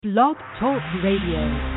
Blog Talk Radio.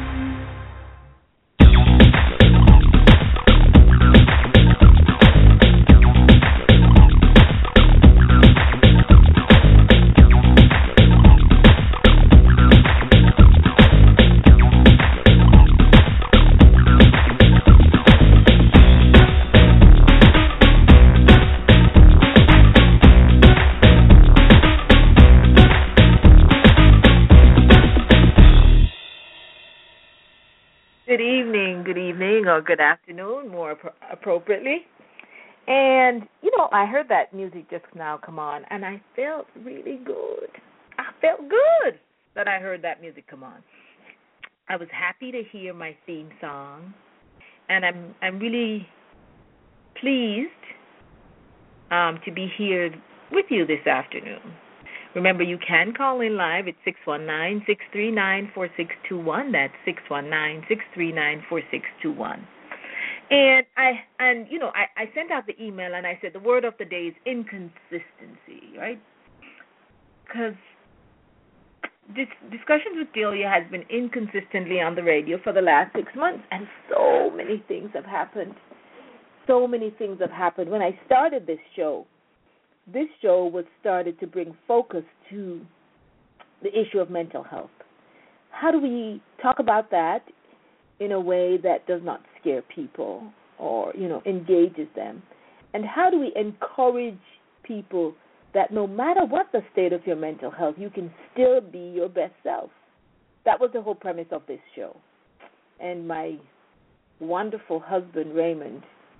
Good evening, or good afternoon, more appropriately. And, I heard that music just now come on, and I felt really good. I felt good that I heard that music come on. I was happy to hear my theme song, and I'm really pleased to be here with you this afternoon. Remember, you can call in live at 619-639-4621. That's 619-639-4621. And I sent out the email and I said the word of the day is inconsistency, right? Because this discussions with Delia has been inconsistently on the radio for the last 6 months, and so many things have happened. So many things have happened. When I started this show was started to bring focus to the issue of mental health. How do we talk about that in a way that does not scare people or, engages them? And how do we encourage people that no matter what the state of your mental health, you can still be your best self? That was the whole premise of this show. And my wonderful husband, Raymond,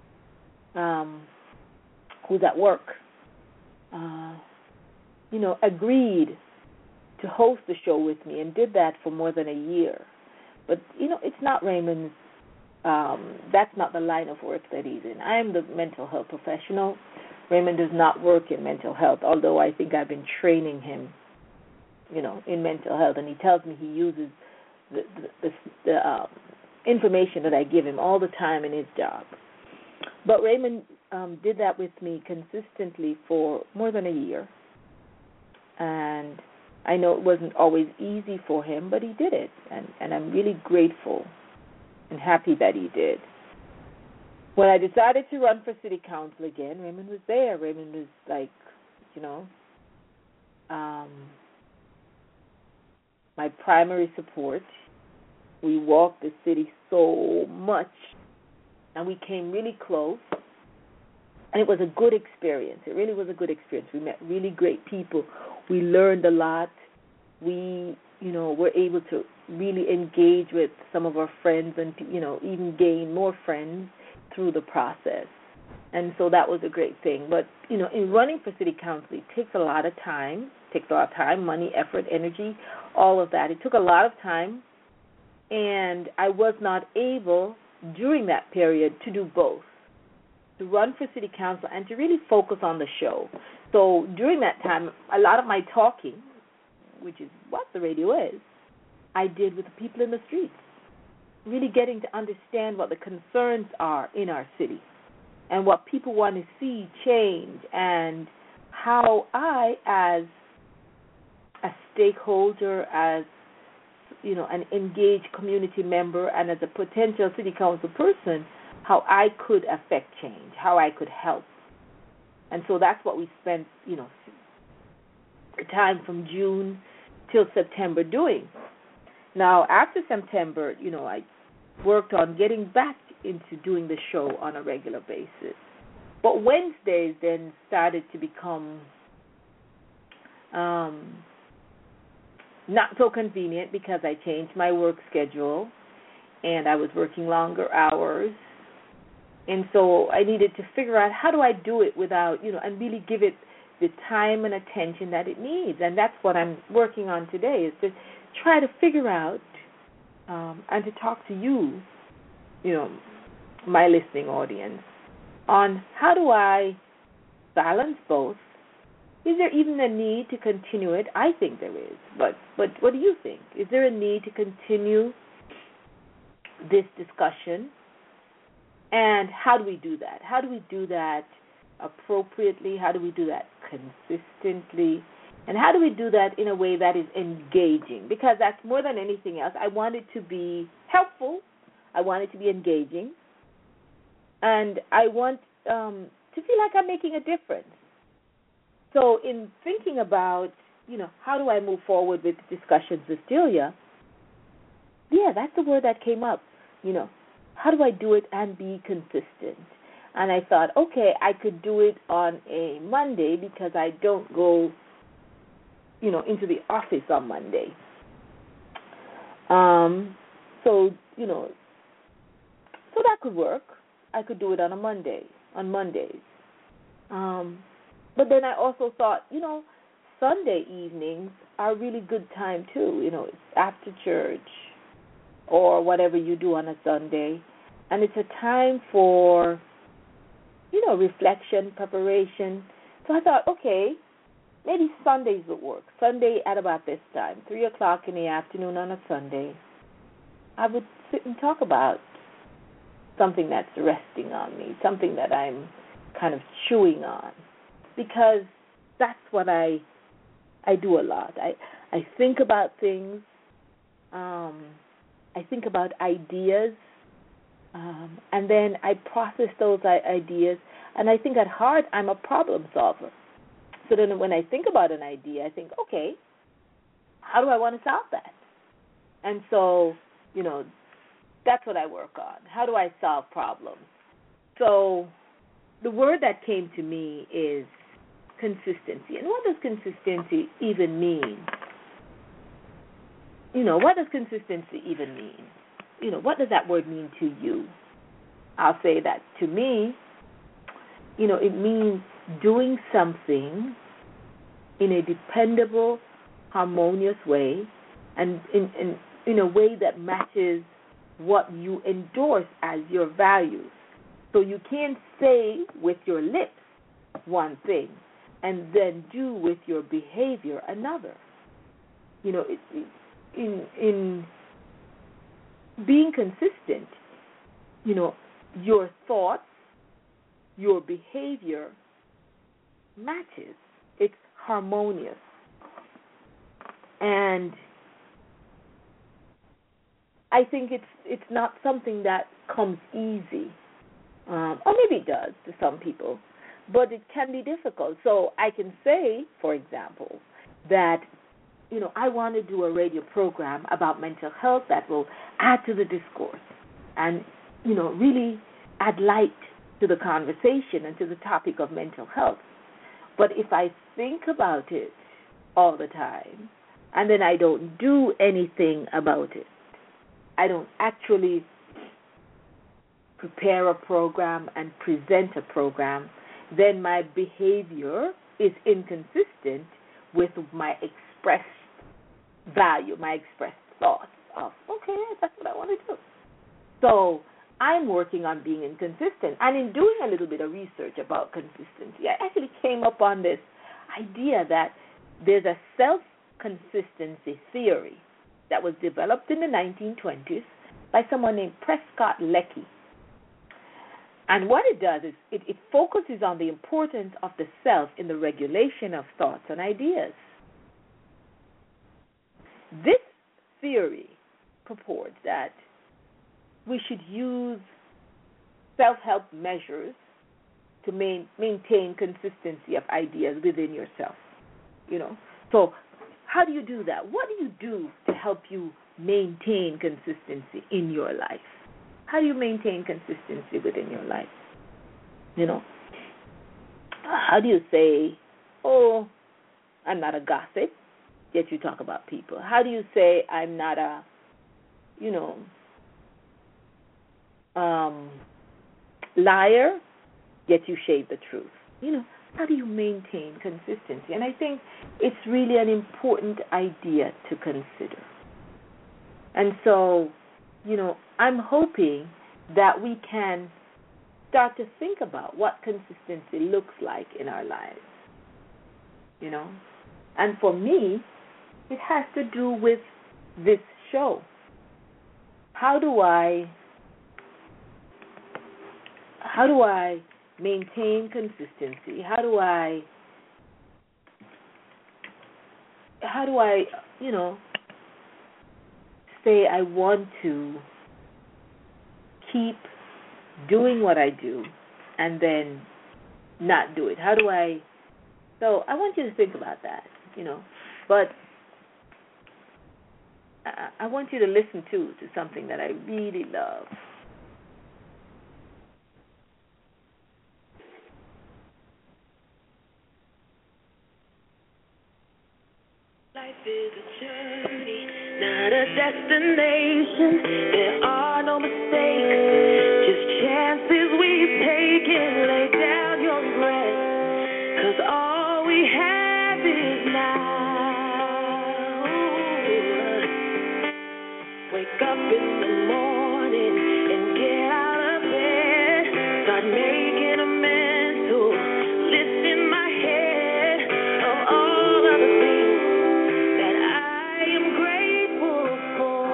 who's at work, agreed to host the show with me and did that for more than a year. But, it's not Raymond's, that's not the line of work that he's in. I am the mental health professional. Raymond does not work in mental health, although I think I've been training him, in mental health. And he tells me he uses the information that I give him all the time in his job. But Raymond did that with me consistently for more than a year. And I know it wasn't always easy for him, but he did it. And I'm really grateful and happy that he did. When I decided to run for city council again, Raymond was there. Raymond was like, my primary support. We walked the city so much, and we came really close. And it was a good experience. It really was a good experience. We met really great people. We learned a lot. We, were able to really engage with some of our friends and, even gain more friends through the process. And so that was a great thing. But, in running for city council, it takes a lot of time. It takes a lot of time, money, effort, energy, all of that. It took a lot of time. And I was not able, during that period, to do both, to run for city council and to really focus on the show. So during that time, a lot of my talking, which is what the radio is, I did with the people in the streets, really getting to understand what the concerns are in our city and what people want to see change, and how I, as a stakeholder, as an engaged community member, and as a potential city council person, how I could affect change, how I could help. And so that's what we spent, the time from June till September doing. Now, after September, I worked on getting back into doing the show on a regular basis. But Wednesdays then started to become not so convenient because I changed my work schedule and I was working longer hours. And so I needed to figure out how do I do it without, and really give it the time and attention that it needs. And that's what I'm working on today, is to try to figure out and to talk to you, my listening audience, on how do I balance both. Is there even a need to continue it? I think there is. But what do you think? Is there a need to continue this discussion? And how do we do that? How do we do that appropriately? How do we do that consistently? And how do we do that in a way that is engaging? Because that's more than anything else. I want it to be helpful. I want it to be engaging. And I want to feel like I'm making a difference. So in thinking about, how do I move forward with discussions with Delia, that's the word that came up. How do I do it and be consistent? And I thought, okay, I could do it on a Monday because I don't go, into the office on Monday. So that could work. I could do it on Mondays. But then I also thought, Sunday evenings are a really good time too. It's after church or whatever you do on a Sunday. And it's a time for, reflection, preparation. So I thought, okay, maybe Sundays would work. Sunday at about this time, 3 o'clock in the afternoon on a Sunday, I would sit and talk about something that's resting on me, something that I'm kind of chewing on. Because that's what I do a lot. I think about things. I think about ideas. And then I process those ideas. And I think at heart I'm a problem solver. So then when I think about an idea, I think, okay, how do I want to solve that? And so, that's what I work on. How do I solve problems? So the word that came to me is consistency. And what does consistency even mean? What does consistency even mean? What does that word mean to you? I'll say that to me, it means doing something in a dependable, harmonious way and in a way that matches what you endorse as your values. So you can't say with your lips one thing and then do with your behavior another. In being consistent, your thoughts, your behavior matches. It's harmonious. And I think it's not something that comes easy. Or maybe it does to some people, but it can be difficult. So I can say, for example, that I want to do a radio program about mental health that will add to the discourse and, really add light to the conversation and to the topic of mental health. But if I think about it all the time and then I don't do anything about it, I don't actually prepare a program and present a program, then my behavior is inconsistent with my expressed value, my expressed thoughts of, okay, that's what I want to do. So I'm working on being inconsistent. And in doing a little bit of research about consistency, I actually came up on this idea that there's a self-consistency theory that was developed in the 1920s by someone named Prescott Leckey. And what it does is it focuses on the importance of the self in the regulation of thoughts and ideas. This theory purports that we should use self-help measures to maintain consistency of ideas within yourself. So how do you do that? What do you do to help you maintain consistency in your life? How do you maintain consistency within your life? How do you say, oh, I'm not a gossip, yet you talk about people? How do you say I'm not a, liar, yet you shade the truth? How do you maintain consistency? And I think it's really an important idea to consider. And so, I'm hoping that we can start to think about what consistency looks like in our lives. And for me, it has to do with this show. How do I maintain consistency? How do I how do I, say I want to keep doing what I do and then not do it? How do I? So I want you to think about that, But I want you to listen to something that I really love. Life is a journey, not a destination. There are no mistakes, just chances we've taken. Lay down your breath, 'cause all we have is now. Wake up in the morning and get out of bed. Start making a mental list in my head of all of the things that I am grateful for.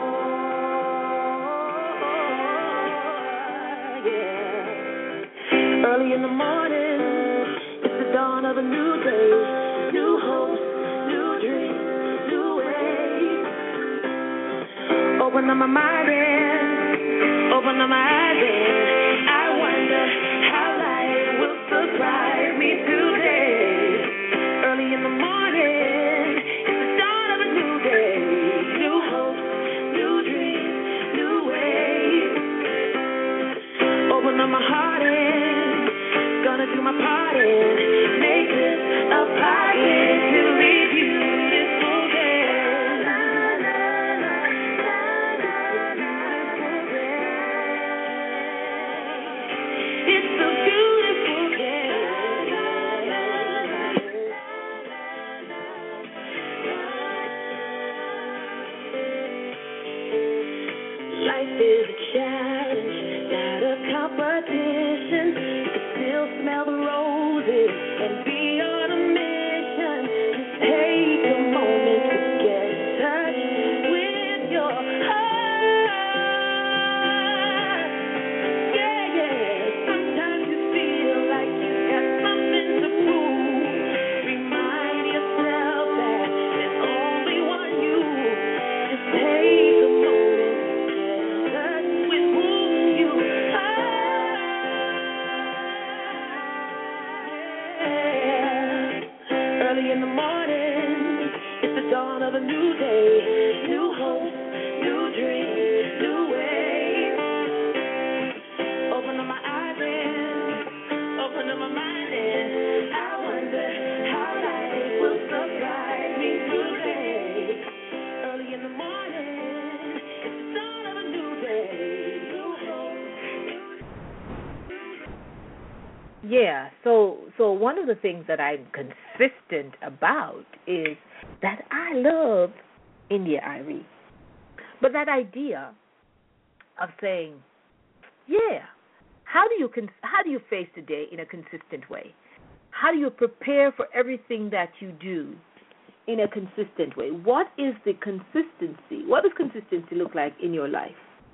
Yeah. Early in the morning, it's the dawn of a new day, new hopes, new dreams, new ways. Open up my mind and open up my eyes and I wonder how life will surprise me today. Early in the morning, it's the dawn of a new day, new hopes, new dreams, new ways. Open up my heart and gonna do my part and make this a positive beautiful day. It's a beautiful day. Life is a challenge, not a competition. You can still smell the roses and be on a mission. Just take a moment to get in touch with your heart. Yeah, yeah. Sometimes you feel like you got something to prove. Remind yourself that there's only one you. Just take a moment to get in touch with who you are. Yeah. Early in the morning, it's the dawn of a new day, new hope, new dreams, new ways. Open up my eyes and open up my mind and I wonder how life will surprise me today. Early in the morning, it's the dawn of a new day, new hope. Yeah, so one of the things that I'm consistent about is that I love India Irie. But that idea of saying, yeah, how do you face the day in a consistent way? How do you prepare for everything that you do in a consistent way? What is the consistency? What does consistency look like in your life?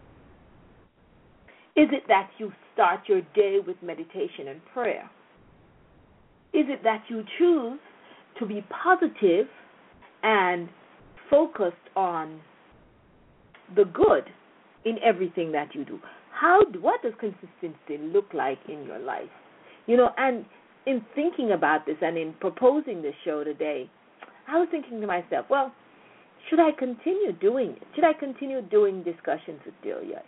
Is it that you start your day with meditation and prayer? Is it that you choose to be positive and focused on the good in everything that you do? What does consistency look like in your life? And in thinking about this and in proposing this show today, I was thinking to myself, well, should I continue doing it? Should I continue doing discussions with Delia?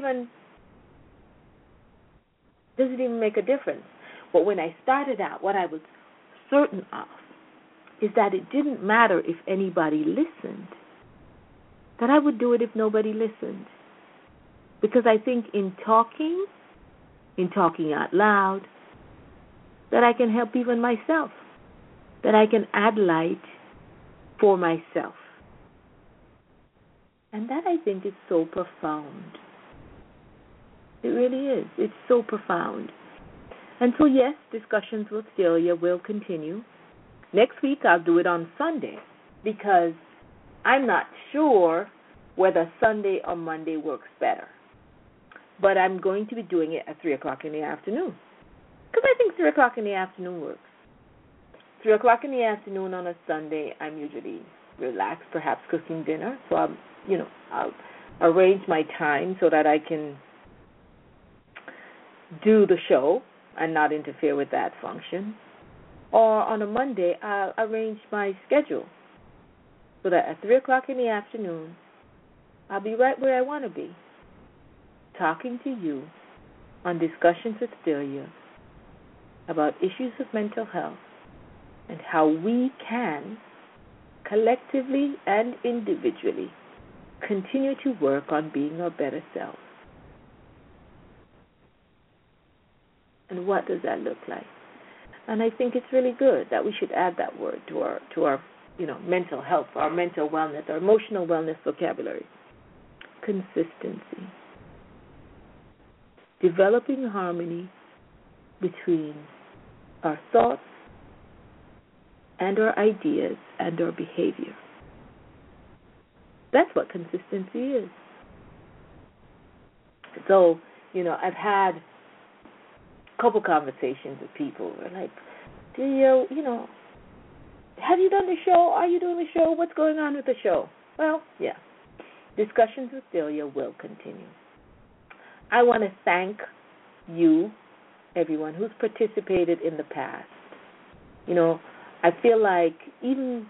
Does it even make a difference? But when I started out, what I was certain of is that it didn't matter if anybody listened, that I would do it if nobody listened. Because I think in talking out loud, that I can help even myself, that I can add light for myself. And that, I think, is so profound. It really is. It's so profound. And so, yes, discussions with Celia will continue. Next week, I'll do it on Sunday because I'm not sure whether Sunday or Monday works better. But I'm going to be doing it at 3 o'clock in the afternoon because I think 3 o'clock in the afternoon works. 3 o'clock in the afternoon on a Sunday, I'm usually relax, perhaps cooking dinner. So I'll arrange my time so that I can do the show and not interfere with that function. Or on a Monday, I'll arrange my schedule so that at 3 o'clock in the afternoon, I'll be right where I want to be, talking to you on Discussions with Delia about issues of mental health and how we can, collectively and individually, continue to work on being our better selves. And what does that look like? And I think it's really good that we should add that word to our mental health, our mental wellness, our emotional wellness vocabulary. Consistency. Developing harmony between our thoughts and our ideas and our behavior. That's what consistency is. So, I've had a couple conversations with people. They're like, have you done the show? Are you doing the show? What's going on with the show? Well, yeah. Discussions with Delia will continue. I want to thank you, everyone who's participated in the past. I feel like even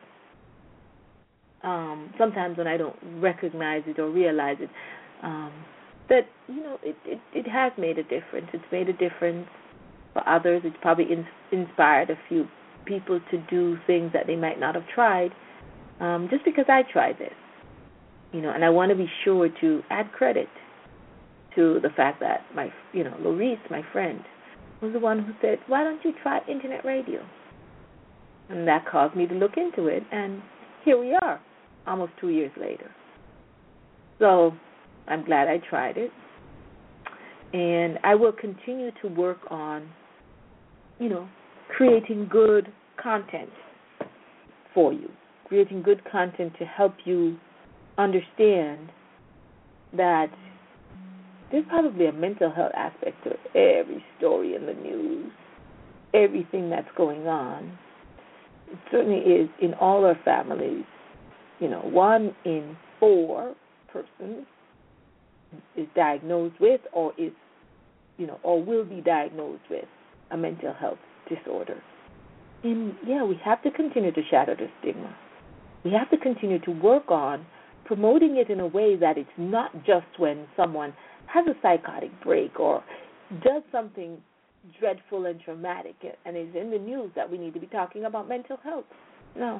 sometimes when I don't recognize it or realize it, that it has made a difference. It's made a difference for others. It's probably inspired a few people to do things that they might not have tried, just because I tried this. And I want to be sure to add credit to the fact that Lorice, my friend, was the one who said, why don't you try internet radio? And that caused me to look into it, and here we are, almost 2 years later. So I'm glad I tried it, and I will continue to work on, creating good content for you, creating good content to help you understand that there's probably a mental health aspect to every story in the news, everything that's going on. It certainly is in all our families. 1 in 4 persons is diagnosed with or will be diagnosed with a mental health disorder. And, we have to continue to shatter the stigma. We have to continue to work on promoting it in a way that it's not just when someone has a psychotic break or does something dreadful and traumatic and is in the news that we need to be talking about mental health. No.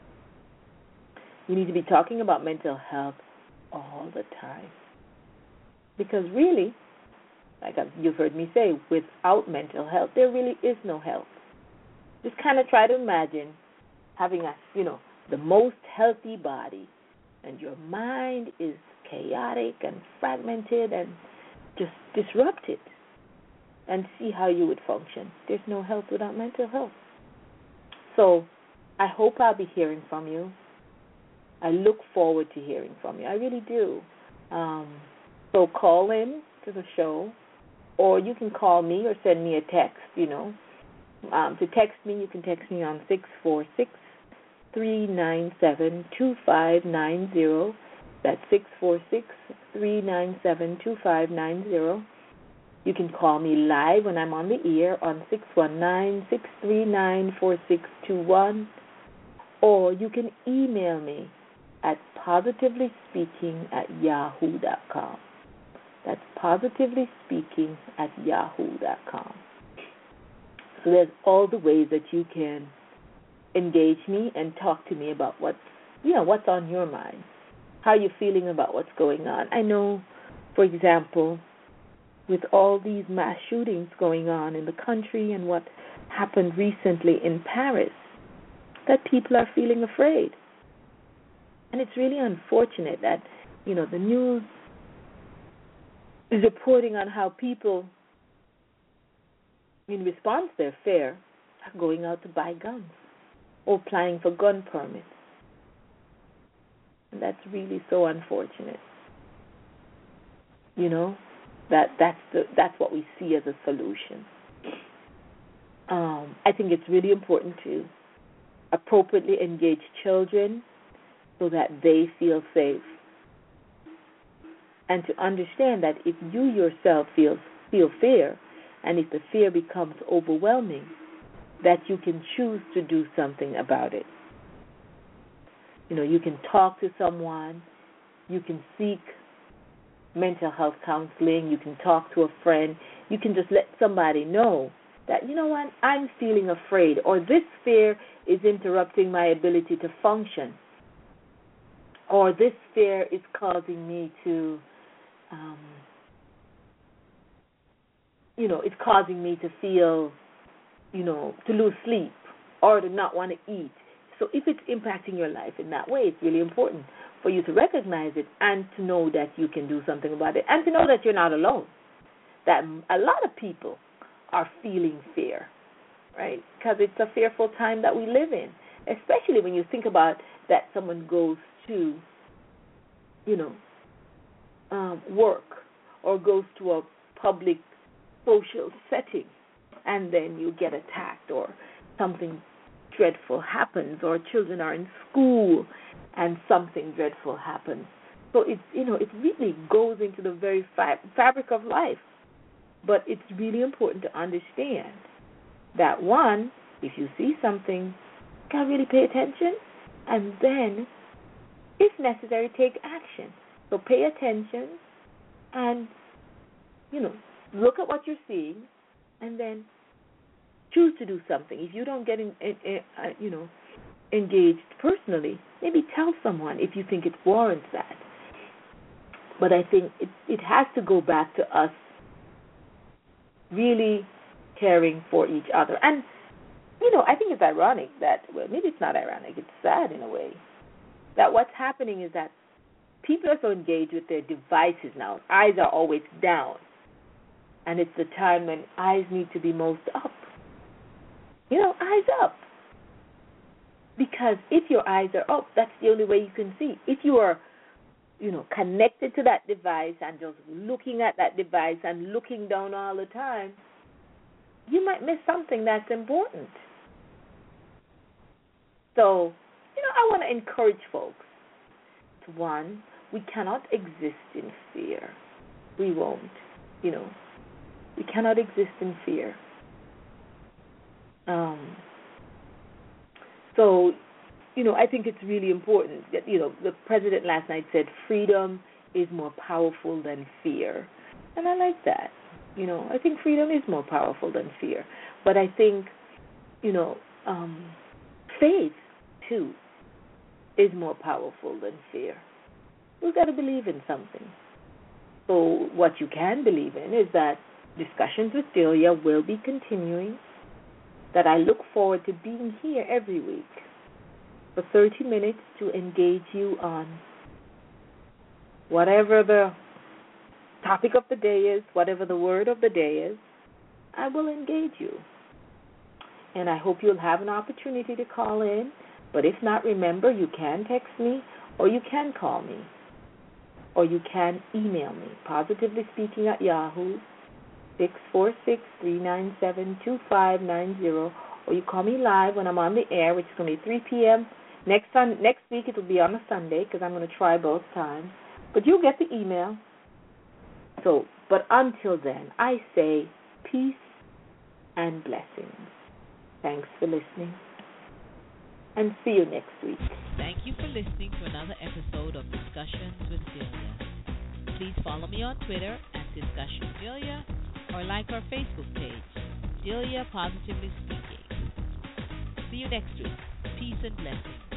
We need to be talking about mental health all the time. Because really, like you've heard me say, without mental health, there really is no health. Just kind of try to imagine having the most healthy body, and your mind is chaotic and fragmented and just disrupted, and see how you would function. There's no health without mental health. So I hope I'll be hearing from you. I look forward to hearing from you. I really do. So call in to the show, or you can call me or send me a text, To text me, you can text me on 646-397-2590. That's 646-397-2590. You can call me live when I'm on the air on 619-639-4621, or you can email me at positivelyspeaking@yahoo.com. That's positivelyspeaking@yahoo.com. So there's all the ways that you can engage me and talk to me about what's on your mind, how you're feeling about what's going on. I know, for example, with all these mass shootings going on in the country and what happened recently in Paris, that people are feeling afraid. And it's really unfortunate that, the news is reporting on how people, in response to their fear, are going out to buy guns or applying for gun permits. And that's really so unfortunate. That's what we see as a solution. I think it's really important to appropriately engage children so that they feel safe. And to understand that if you yourself feel fear, and if the fear becomes overwhelming, that you can choose to do something about it. You can talk to someone, you can seek mental health counseling, you can talk to a friend, you can just let somebody know that, you know what, I'm feeling afraid, or this fear is interrupting my ability to function, or this fear is causing me to, it's causing me to feel, to lose sleep or to not want to eat. So if it's impacting your life in that way, it's really important for you to recognize it and to know that you can do something about it, and to know that you're not alone, that a lot of people are feeling fear, right? Because it's a fearful time that we live in, especially when you think about that someone goes to, work or goes to a public social setting, and then you get attacked, or something dreadful happens, or children are in school and something dreadful happens. So it really goes into the very fabric of life. But it's really important to understand that, one, if you see something, you gotta really pay attention, and then, if necessary, take action. So pay attention and, look at what you're seeing, and then choose to do something. If you don't get engaged personally, maybe tell someone if you think it warrants that. But I think it has to go back to us really caring for each other. And, I think it's ironic that, well, maybe it's not ironic, it's sad in a way, that what's happening is that people are so engaged with their devices now. Eyes are always down. And it's the time when eyes need to be most up. Eyes up. Because if your eyes are up, that's the only way you can see. If you are, connected to that device and just looking at that device and looking down all the time, you might miss something that's important. So, I want to encourage folks to, one, we cannot exist in fear. We won't, We cannot exist in fear. So, I think it's really important that, the president last night said freedom is more powerful than fear. And I like that. I think freedom is more powerful than fear. But I think, faith, too, is more powerful than fear. We've got to believe in something. So what you can believe in is that discussions with Delia will be continuing, that I look forward to being here every week for 30 minutes to engage you on whatever the topic of the day is, whatever the word of the day is. I will engage you. And I hope you'll have an opportunity to call in. But if not, remember, you can text me, or you can call me, or you can email me, positivelyspeaking@yahoo, 646-397-2590, or you call me live when I'm on the air, which is going to be 3 p.m. Next week it will be on a Sunday, because I'm going to try both times. But you'll get the email. So, but until then, I say peace and blessings. Thanks for listening, and see you next week. Thank you for listening to another episode of Discussions with Delia. Please follow me on Twitter @DiscussionDelia, or like our Facebook page, Delia Positively Speaking. See you next week. Peace and blessings.